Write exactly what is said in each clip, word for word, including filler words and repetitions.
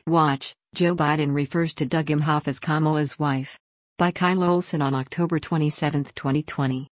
Watch, Joe Biden refers to Doug Emhoff as Kamala's wife. By Kyle Olson on October twenty-seventh, twenty twenty.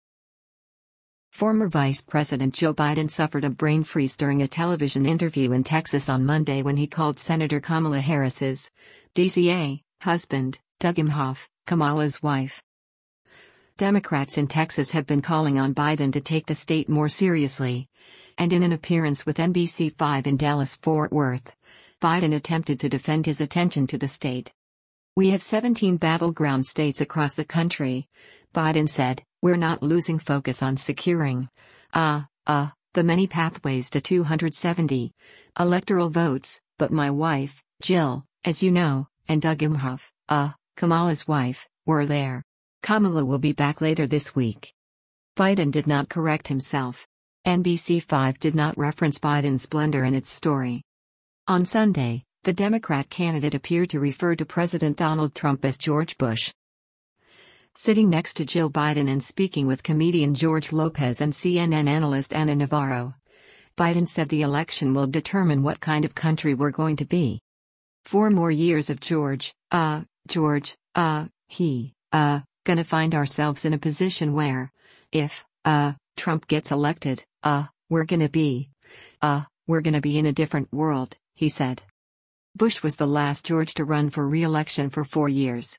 Former Vice President Joe Biden suffered a brain freeze during a television interview in Texas on Monday when he called Senator Kamala Harris's D C A husband, Doug Emhoff, Kamala's wife. Democrats in Texas have been calling on Biden to take the state more seriously. And in an appearance with N B C five in Dallas-Fort Worth, Biden attempted to defend his attention to the state. "We have seventeen battleground states across the country," Biden said. "We're not losing focus on securing, uh, uh, the many pathways to two hundred seventy electoral votes, but my wife, Jill, as you know, and Doug Emhoff, uh, Kamala's wife, were there. Kamala will be back later this week." Biden did not correct himself. N B C five did not reference Biden's blunder in its story. On Sunday, the Democrat candidate appeared to refer to President Donald Trump as George Bush. Sitting next to Jill Biden and speaking with comedian George Lopez and C N N analyst Ana Navarro, Biden said the election will determine what kind of country we're going to be. Four more years of George, uh, George, uh, he, uh, gonna find ourselves in a position where, if, uh, Trump gets elected, uh, we're gonna be, uh, we're gonna be in a different world, he said. Bush was the last George to run for re-election for four years.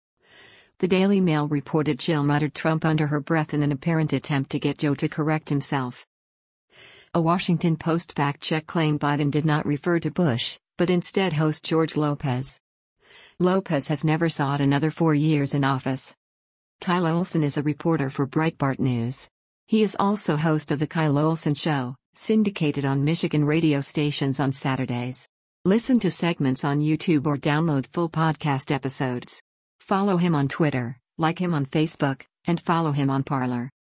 The Daily Mail reported Jill muttered Trump under her breath in an apparent attempt to get Joe to correct himself. A Washington Post fact-check claimed Biden did not refer to Bush, but instead host George Lopez. Lopez has never sought another four years in office. Kyle Olson is a reporter for Breitbart News. He is also host of The Kyle Olson Show, syndicated on Michigan radio stations on Saturdays. Listen to segments on YouTube or download full podcast episodes. Follow him on Twitter, like him on Facebook, and follow him on Parler.